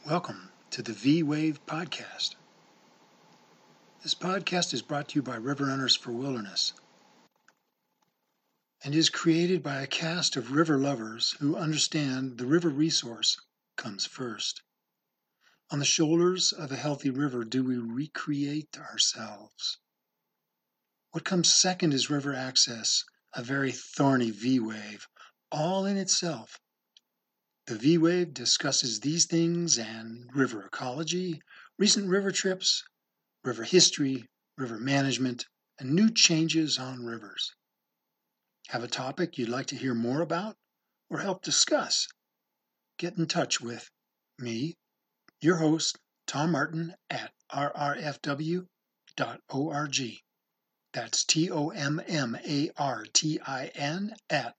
Welcome to the V-Wave Podcast. This podcast is brought to you by River Runners for Wilderness and is created by a cast of river lovers who understand the river resource comes first. On the shoulders of a healthy river do we recreate ourselves. What comes second is river access, a very thorny V-wave, all in itself. The V-Wave discusses these things and river ecology, recent river trips, river history, river management, and new changes on rivers. Have a topic you'd like to hear more about or help discuss? Get in touch with me, your host, Tom Martin, at rrfw.org. That's TOMMARTIN at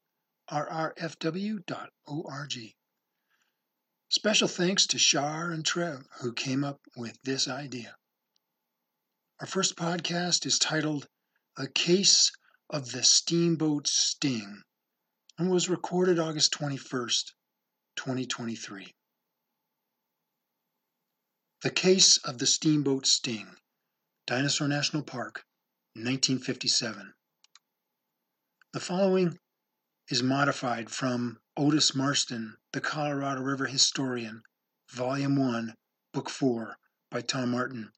rrfw.org. Special thanks to Shar and Trev, who came up with this idea. Our first podcast is titled A Case of the Steamboat Sting and was recorded August 21st, 2023. The Case of the Steamboat Sting, Dinosaur National Park, 1957. The following is modified from Otis Marston, The Colorado River Historian, Volume 1, Book 4, by Tom Martin.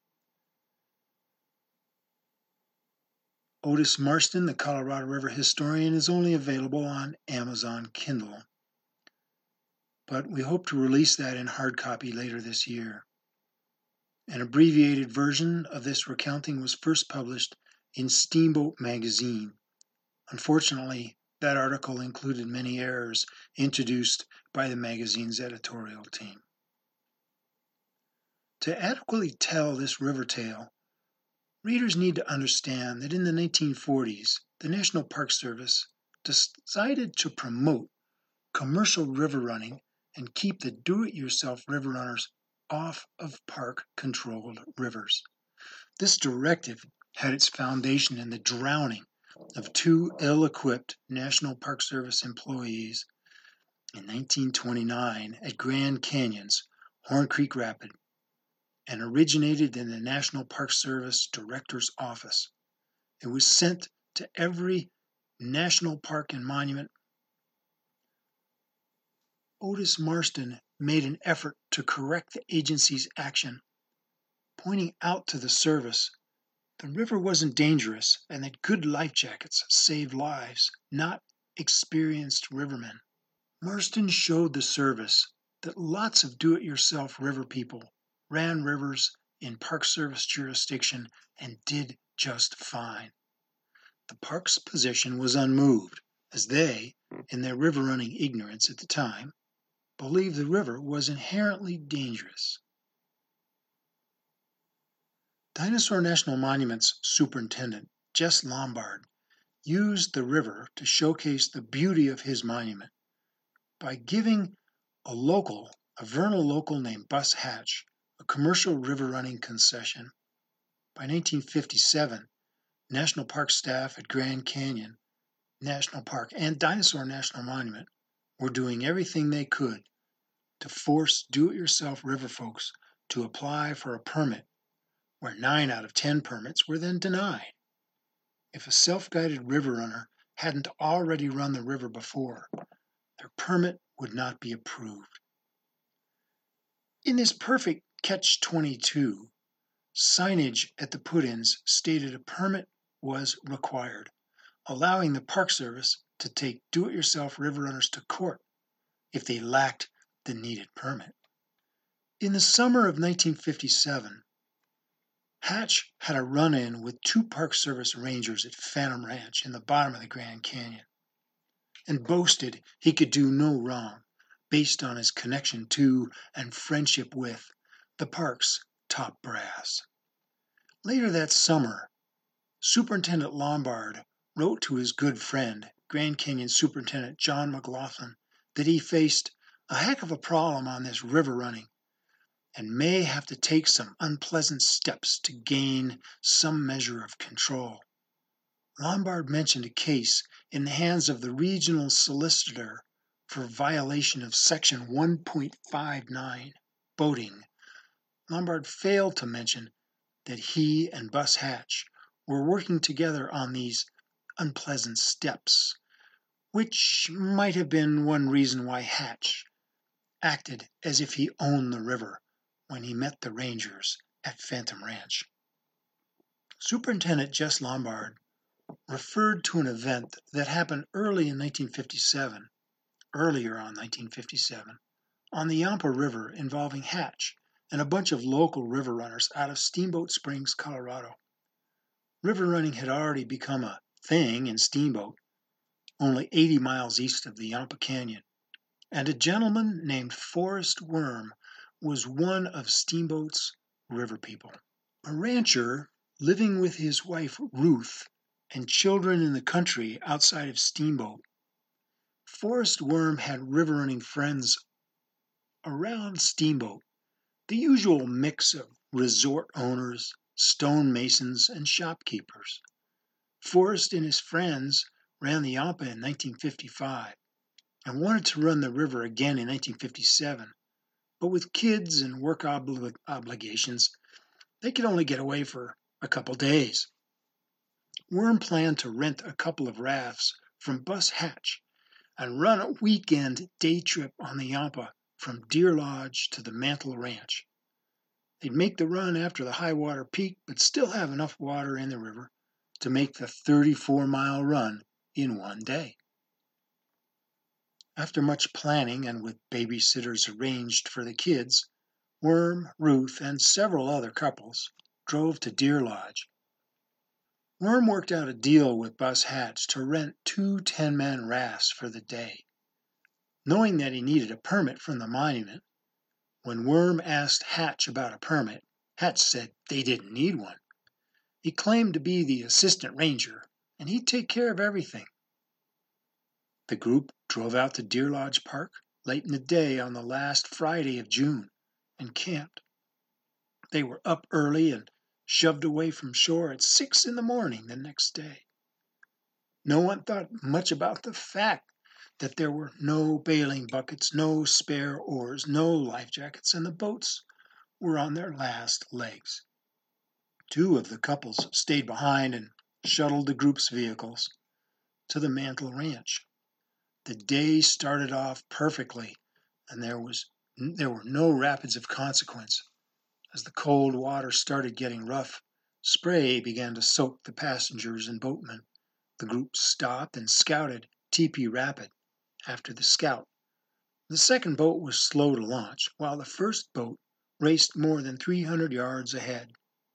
Otis Marston, The Colorado River Historian, is only available on Amazon Kindle, but we hope to release that in hard copy later this year. An abbreviated version of this recounting was first published in Steamboat Magazine. Unfortunately, that article included many errors introduced by the magazine's editorial team. To adequately tell this river tale, readers need to understand that in the 1940s, the National Park Service decided to promote commercial river running and keep the do-it-yourself river runners off of park-controlled rivers. This directive had its foundation in the drowning of two ill-equipped National Park Service employees in 1929 at Grand Canyon's Horn Creek Rapid, and originated in the National Park Service Director's Office. It was sent to every national park and monument. Otis Marston made an effort to correct the agency's action, pointing out to the service the river wasn't dangerous and that good life jackets saved lives, not experienced rivermen. Marston showed the service that lots of do-it-yourself river people ran rivers in Park Service jurisdiction and did just fine. The park's position was unmoved, as they, in their river running ignorance at the time, believed the river was inherently dangerous. Dinosaur National Monument's superintendent, Jess Lombard, used the river to showcase the beauty of his monument by giving a vernal local named Bus Hatch, a commercial river running concession. By 1957, National Park staff at Grand Canyon National Park and Dinosaur National Monument were doing everything they could to force do-it-yourself river folks to apply for a permit, where 9 out of 10 permits were then denied. If a self-guided river runner hadn't already run the river before, their permit would not be approved. In this perfect catch-22, signage at the put-ins stated a permit was required, allowing the Park Service to take do-it-yourself river runners to court if they lacked the needed permit. In the summer of 1957, Hatch had a run-in with 2 Park Service rangers at Phantom Ranch in the bottom of the Grand Canyon, and boasted he could do no wrong based on his connection to and friendship with the park's top brass. Later that summer, Superintendent Lombard wrote to his good friend, Grand Canyon Superintendent John McLaughlin, that he faced a heck of a problem on this river running and may have to take some unpleasant steps to gain some measure of control. Lombard mentioned a case in the hands of the regional solicitor for violation of Section 1.59 boating, Lombard failed to mention that he and Bus Hatch were working together on these unpleasant steps, which might have been one reason why Hatch acted as if he owned the river when he met the Rangers at Phantom Ranch. Superintendent Jess Lombard referred to an event that happened earlier on 1957, on the Yampa River involving Hatch and a bunch of local river runners out of Steamboat Springs, Colorado. River running had already become a thing in Steamboat, only 80 miles east of the Yampa Canyon, and a gentleman named Forrest Worm was one of Steamboat's river people. A rancher living with his wife Ruth and children in the country outside of Steamboat, Forrest Worm had river running friends around Steamboat, the usual mix of resort owners, stonemasons, and shopkeepers. Forrest and his friends ran the Yampa in 1955 and wanted to run the river again in 1957, but with kids and work obligations, they could only get away for a couple days. Worm planned to rent a couple of rafts from Bus Hatch and run a weekend day trip on the Yampa from Deer Lodge to the Mantle Ranch. They'd make the run after the high water peak, but still have enough water in the river to make the 34-mile run in one day. After much planning and with babysitters arranged for the kids, Worm, Ruth, and several other couples drove to Deer Lodge. Worm worked out a deal with Bus Hatch to rent 2 10-man rafts for the day. Knowing that he needed a permit from the monument, when Worm asked Hatch about a permit, Hatch said they didn't need one. He claimed to be the assistant ranger, and he'd take care of everything. The group drove out to Deer Lodge Park late in the day on the last Friday of June and camped. They were up early and shoved away from shore at 6 in the morning the next day. No one thought much about the fact that there were no bailing buckets, no spare oars, no life jackets, and the boats were on their last legs. 2 of the couples stayed behind and shuttled the group's vehicles to the Mantle Ranch. The day started off perfectly, and there were no rapids of consequence. As the cold water started getting rough, spray began to soak the passengers and boatmen. The group stopped and scouted Teepee Rapid after the scout. The second boat was slow to launch, while the first boat raced more than 300 yards ahead.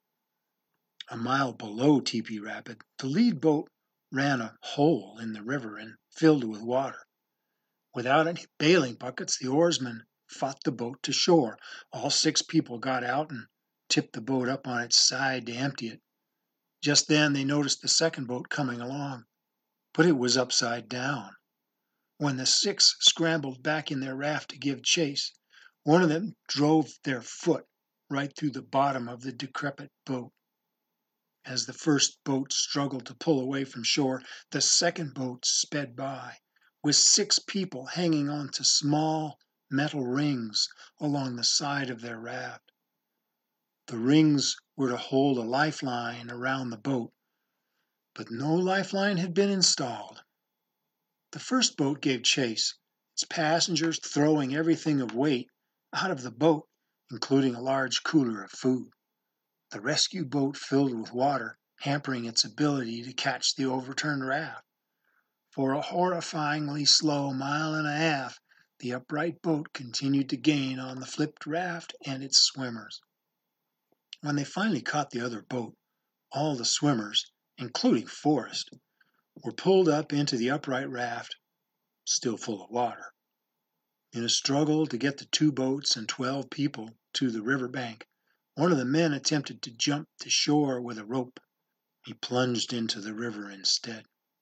A mile below Teepee Rapid, the lead boat ran a hole in the river and filled with water. Without any bailing buckets, the oarsmen fought the boat to shore. All 6 people got out and tipped the boat up on its side to empty it. Just then they noticed the second boat coming along, but it was upside down. When the 6 scrambled back in their raft to give chase, one of them drove their foot right through the bottom of the decrepit boat. As the first boat struggled to pull away from shore, the second boat sped by, with 6 people hanging onto small metal rings along the side of their raft. The rings were to hold a lifeline around the boat, but no lifeline had been installed. The first boat gave chase, its passengers throwing everything of weight out of the boat, including a large cooler of food. The rescue boat filled with water, hampering its ability to catch the overturned raft. For a horrifyingly slow mile and a half, the upright boat continued to gain on the flipped raft and its swimmers. When they finally caught the other boat, all the swimmers, including Forrest, were pulled up into the upright raft, still full of water. In a struggle to get the 2 boats and 12 people to the river bank, one of the men attempted to jump to shore with a rope. He plunged into the river instead.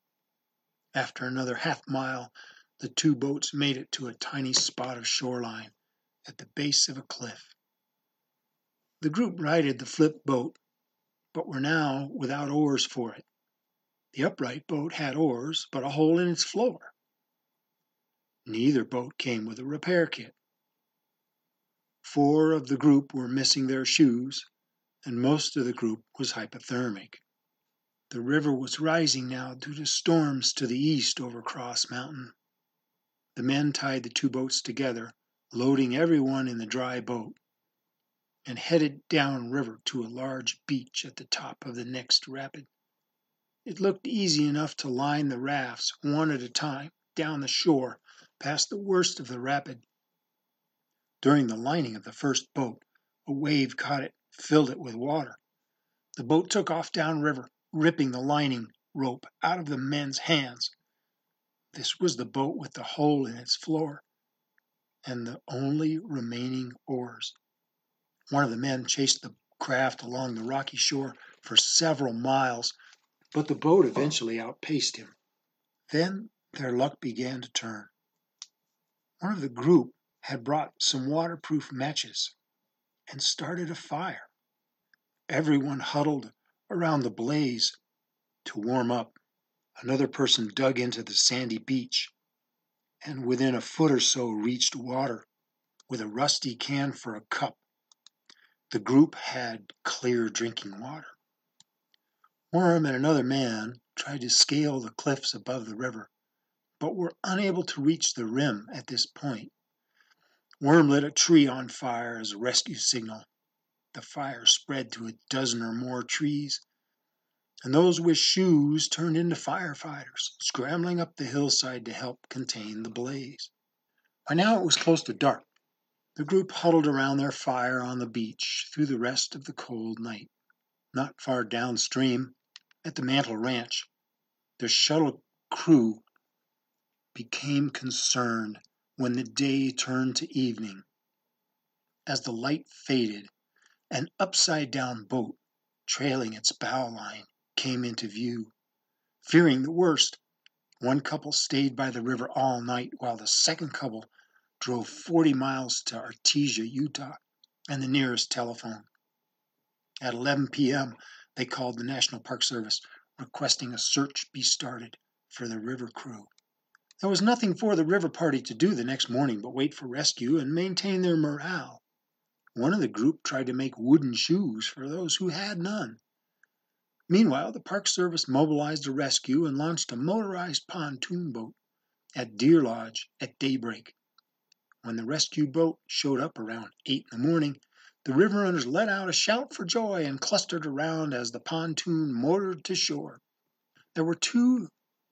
After another half-mile, the 2 boats made it to a tiny spot of shoreline at the base of a cliff. The group righted the flipped boat, but were now without oars for it. The upright boat had oars, but a hole in its floor. Neither boat came with a repair kit. 4 of the group were missing their shoes, and most of the group was hypothermic. The river was rising now due to storms to the east over Cross Mountain. The men tied the 2 boats together, loading everyone in the dry boat, and headed downriver to a large beach at the top of the next rapid. It looked easy enough to line the rafts one at a time down the shore past the worst of the rapid. During the lining of the first boat, a wave caught it, filled it with water. The boat took off downriver, ripping the lining rope out of the men's hands. This was the boat with the hole in its floor and the only remaining oars. One of the men chased the craft along the rocky shore for several miles, but the boat eventually outpaced him. Then their luck began to turn. One of the group had brought some waterproof matches and started a fire. Everyone huddled around the blaze to warm up. Another person dug into the sandy beach and within a foot or so reached water with a rusty can for a cup. The group had clear drinking water. Worm and another man tried to scale the cliffs above the river, but were unable to reach the rim at this point. Worm lit a tree on fire as a rescue signal. The fire spread to a dozen or more trees, and those with shoes turned into firefighters, scrambling up the hillside to help contain the blaze. By now it was close to dark. The group huddled around their fire on the beach through the rest of the cold night. Not far downstream, at the Mantle Ranch, their shuttle crew became concerned when the day turned to evening. As the light faded, an upside-down boat, trailing its bow line, came into view. Fearing the worst, one couple stayed by the river all night while the second couple drove 40 miles to Artesia, Utah, and the nearest telephone. At 11 p.m., they called the National Park Service, requesting a search be started for the river crew. There was nothing for the river party to do the next morning but wait for rescue and maintain their morale. One of the group tried to make wooden shoes for those who had none. Meanwhile, the Park Service mobilized a rescue and launched a motorized pontoon boat at Deer Lodge at daybreak. When the rescue boat showed up around 8 in the morning, the river runners let out a shout for joy and clustered around as the pontoon motored to shore. There were 2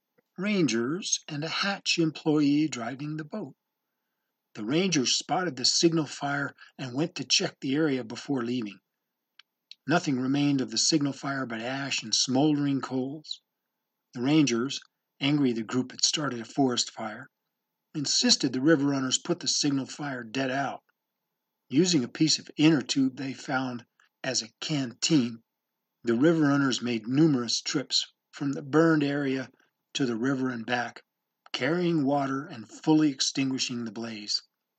rangers and a hatch employee driving the boat. The rangers spotted the signal fire and went to check the area before leaving. Nothing remained of the signal fire but ash and smoldering coals. The rangers, angry the group had started a forest fire, insisted the river runners put the signal fire dead out. Using a piece of inner tube they found as a canteen, the river runners made numerous trips from the burned area to the river and back, carrying water and fully extinguishing the blaze.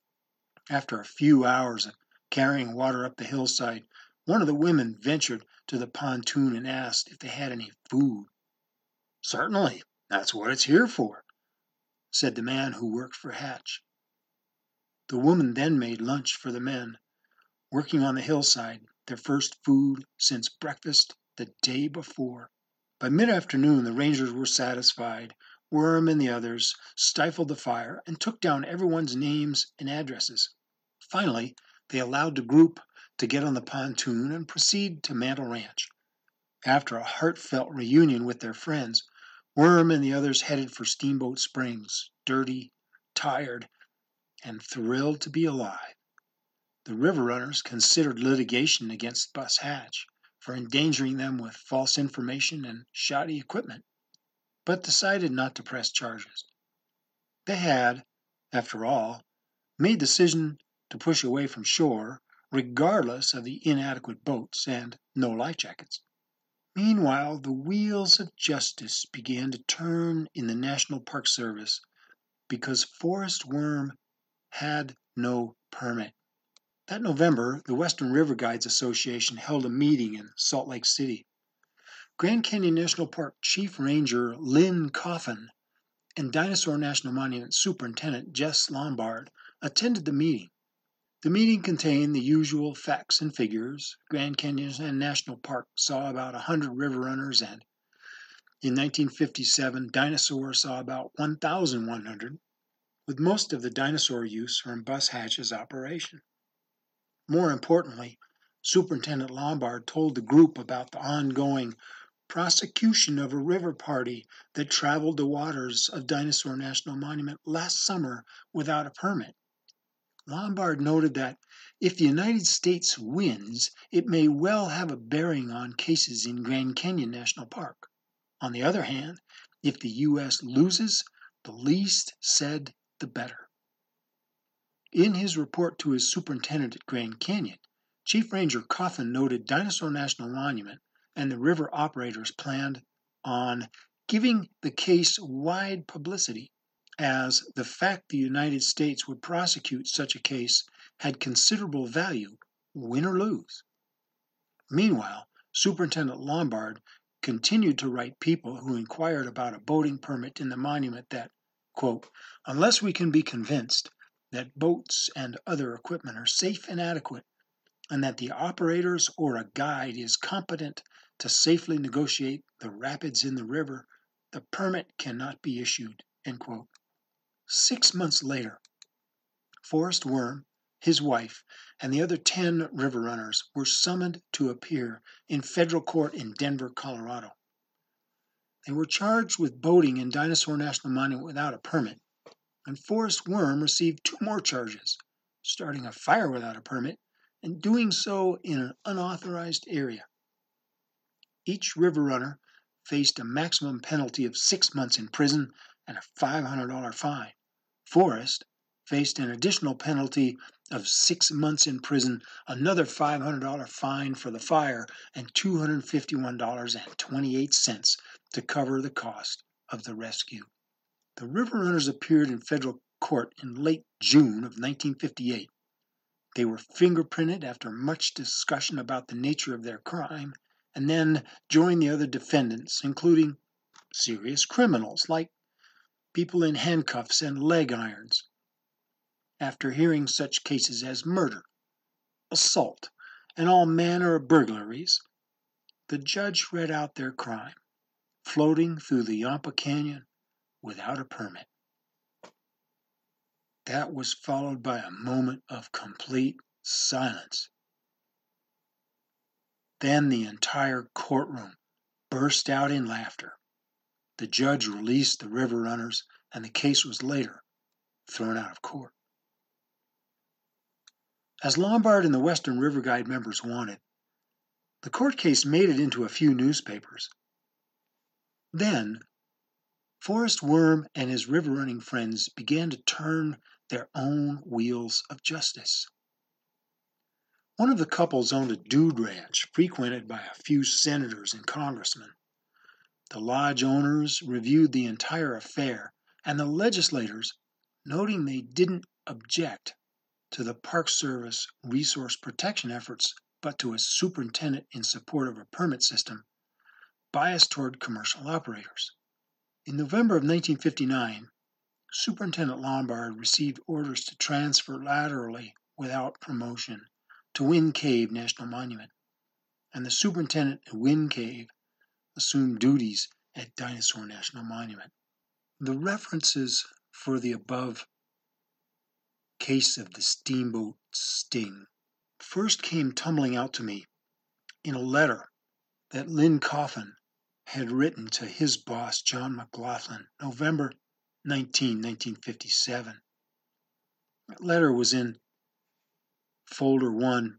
After a few hours of carrying water up the hillside, one of the women ventured to the pontoon and asked if they had any food. "Certainly, that's what it's here for," said the man who worked for Hatch. The woman then made lunch for the men, working on the hillside, their first food since breakfast the day before. By mid-afternoon, the rangers were satisfied. Worm and the others stifled the fire and took down everyone's names and addresses. Finally, they allowed the group to get on the pontoon and proceed to Mantle Ranch. After a heartfelt reunion with their friends, Worm and the others headed for Steamboat Springs, dirty, tired, and thrilled to be alive. The river runners considered litigation against Bus Hatch for endangering them with false information and shoddy equipment, but decided not to press charges. They had, after all, made the decision to push away from shore, regardless of the inadequate boats and no life jackets. Meanwhile, the wheels of justice began to turn in the National Park Service because Forest Worm had no permit. That November, the Western River Guides Association held a meeting in Salt Lake City. Grand Canyon National Park Chief Ranger Lynn Coffin and Dinosaur National Monument Superintendent Jess Lombard attended the meeting. The meeting contained the usual facts and figures. Grand Canyon National Park saw about 100 river runners, and in 1957, dinosaurs saw about 1,100, with most of the dinosaur use from Bus Hatch's operation. More importantly, Superintendent Lombard told the group about the ongoing prosecution of a river party that traveled the waters of Dinosaur National Monument last summer without a permit. Lombard noted that if the United States wins, it may well have a bearing on cases in Grand Canyon National Park. On the other hand, if the U.S. loses, the least said, the better. In his report to his superintendent at Grand Canyon, Chief Ranger Coffin noted Dinosaur National Monument and the river operators planned on giving the case wide publicity, as the fact the United States would prosecute such a case had considerable value, win or lose. Meanwhile, Superintendent Lombard continued to write people who inquired about a boating permit in the monument that, quote, unless we can be convinced that boats and other equipment are safe and adequate, and that the operators or a guide is competent to safely negotiate the rapids in the river, the permit cannot be issued, end quote. 6 months later, Forrest Worm, his wife, and the other 10 river runners were summoned to appear in federal court in Denver, Colorado. They were charged with boating in Dinosaur National Monument without a permit, and Forrest Worm received 2 more charges, starting a fire without a permit and doing so in an unauthorized area. Each river runner faced a maximum penalty of 6 months in prison and a $500 fine. Forrest faced an additional penalty of 6 months in prison, another $500 fine for the fire, and $251.28 to cover the cost of the rescue. The river runners appeared in federal court in late June of 1958. They were fingerprinted after much discussion about the nature of their crime, and then joined the other defendants, including serious criminals like people in handcuffs and leg irons. After hearing such cases as murder, assault, and all manner of burglaries, the judge read out their crime, floating through the Yampa Canyon without a permit. That was followed by a moment of complete silence. Then the entire courtroom burst out in laughter. The judge released the river runners, and the case was later thrown out of court. As Lombard and the Western River Guide members wanted, the court case made it into a few newspapers. Then, Forrest Worm and his river running friends began to turn their own wheels of justice. One of the couples owned a dude ranch frequented by a few senators and congressmen. The lodge owners reviewed the entire affair, and the legislators, noting they didn't object to the Park Service resource protection efforts, but to a superintendent in support of a permit system, biased toward commercial operators. In November of 1959, Superintendent Lombard received orders to transfer laterally without promotion to Wind Cave National Monument, and the superintendent at Wind Cave assumed duties at Dinosaur National Monument. The references for the above case of the steamboat sting first came tumbling out to me in a letter that Lynn Coffin had written to his boss, John McLaughlin, November 19, 1957. That letter was in Folder 1,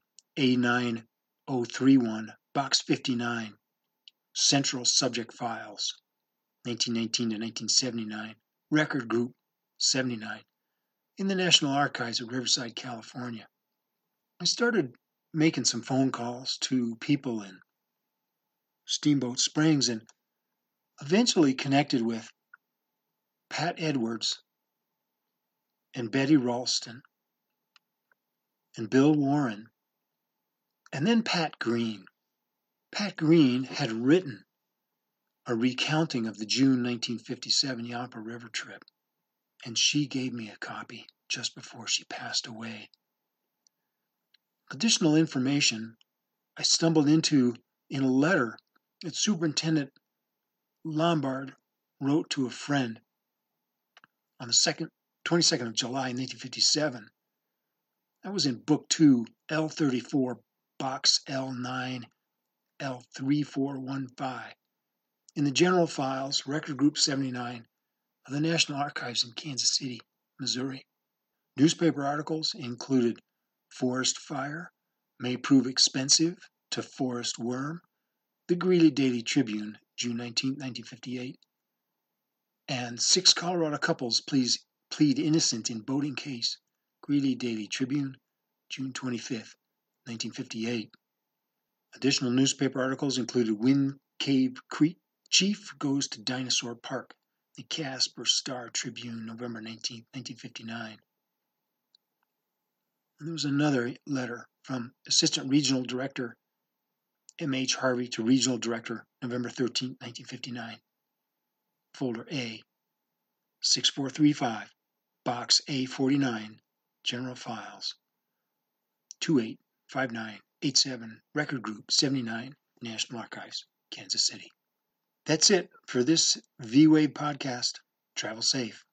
A9031, Box 59, Central Subject Files, 1919 to 1979, Record Group 79, in the National Archives of Riverside, California. I started making some phone calls to people in Steamboat Springs and eventually connected with Pat Edwards and Betty Ralston and Bill Warren, and then Pat Green. Pat Green had written a recounting of the June 1957 Yampa River trip, and she gave me a copy just before she passed away. Additional information I stumbled into in a letter that Superintendent Lombard wrote to a friend on the 22nd of July, 1957. That was in Book 2, L34, Box L9, L3415. In the General Files, Record Group 79 of the National Archives in Kansas City, Missouri. Newspaper articles included Forest Fire May Prove Expensive to Forest Worm, the Greeley Daily Tribune, June 19, 1958, and 6 Colorado couples plead innocent in boating case, Greeley Daily Tribune, June 25, 1958. Additional newspaper articles included Wind Cave Creek Chief Goes to Dinosaur Park, the Casper Star Tribune, November 19, 1959. And there was another letter from Assistant Regional Director M.H. Harvey to Regional Director, November 13, 1959. Folder A, 6435, Box A49, General Files, 285987, Record Group 79, National Archives, Kansas City. That's it for this V-Wave podcast. Travel safe.